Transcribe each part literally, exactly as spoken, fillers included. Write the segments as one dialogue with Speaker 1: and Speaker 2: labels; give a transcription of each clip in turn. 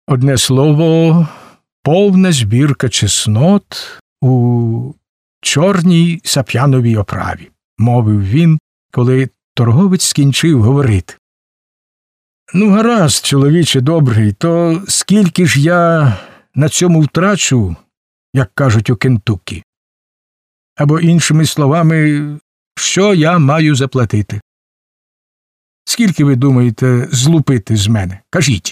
Speaker 1: Одне слово, повна збірка чеснот у чорній сап'яновій оправі, мовив він, коли торговець скінчив говорити. Ну, гаразд, чоловіче добрий, то скільки ж я на цьому втрачу, як кажуть у Кентуккі? Або, іншими словами, що я маю заплатити? Скільки, ви думаєте, злупити з мене? Кажіть.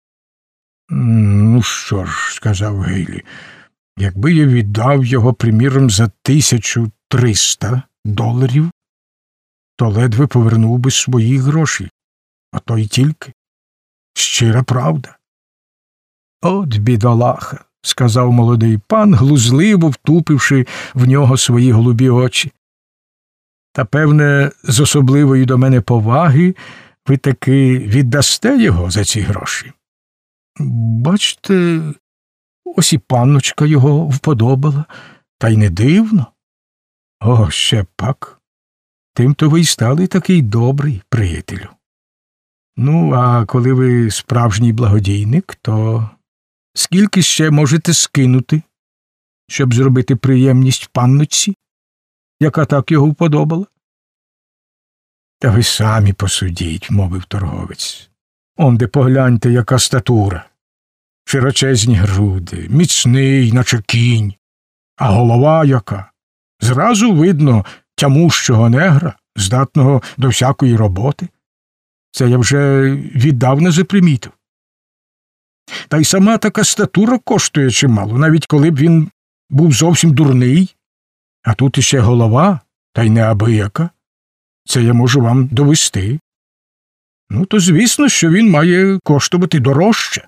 Speaker 1: Ну що ж, сказав Гейлі, якби я віддав його, приміром, за тисячу триста доларів, то ледве повернув би свої гроші, а то й тільки. Щира правда. От бідолаха, сказав молодий пан, глузливо втупивши в нього свої голубі очі. Та, певне, з особливої до мене поваги ви таки віддасте його за ці гроші. Бачте, ось і панночка його вподобала, та й не дивно. О, ще пак. Тим-то ви й стали такий добрий, приятелю. Ну, а коли ви справжній благодійник, то скільки ще можете скинути, щоб зробити приємність панночці, яка так його вподобала? Та ви самі посудіть, мовив торговець. Онде погляньте, яка статура. Широчезні груди, міцний, наче кінь, а голова яка. Зразу видно тямущого негра, здатного до всякої роботи. Це я вже віддавна запримітив. Та й сама така статура коштує чимало, навіть коли б він був зовсім дурний. А тут іще голова, та й неабияка. Це я можу вам довести. Ну, то звісно, що він має коштувати дорожче.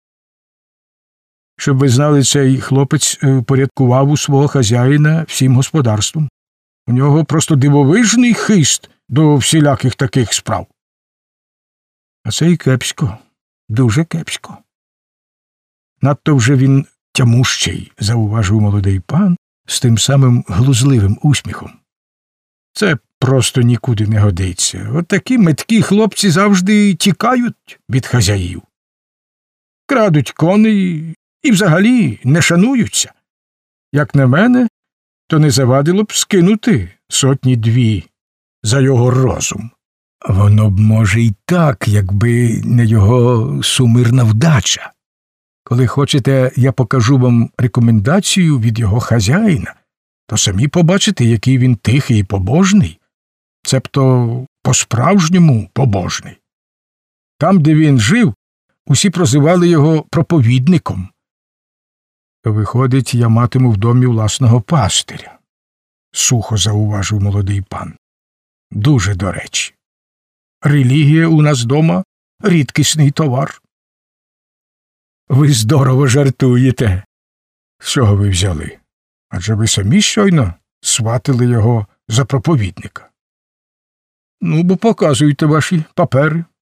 Speaker 1: Щоб ви знали, цей хлопець порядкував у свого хазяїна всім господарством. У нього просто дивовижний хист до всіляких таких справ. А це й кепсько, дуже кепсько. Надто вже він тямущий, зауважив молодий пан з тим самим глузливим усміхом. Це просто нікуди не годиться. От такі меткі хлопці завжди тікають від хазяїв. Крадуть коней і взагалі не шануються. Як на мене, то не завадило б скинути сотні-дві за його розум. Воно б, може, й так, якби не його сумирна вдача. Коли хочете, я покажу вам рекомендацію від його хазяїна, то самі побачите, який він тихий і побожний, цебто по-справжньому побожний. Там, де він жив, усі прозивали його проповідником. Виходить, я матиму в домі власного пастиря, сухо зауважив молодий пан. Дуже до речі. Релігія у нас дома – рідкісний товар. Ви здорово жартуєте. З чого ви взяли? Адже ви самі щойно сватили його за проповідника. Ну, бо показуйте ваші папери.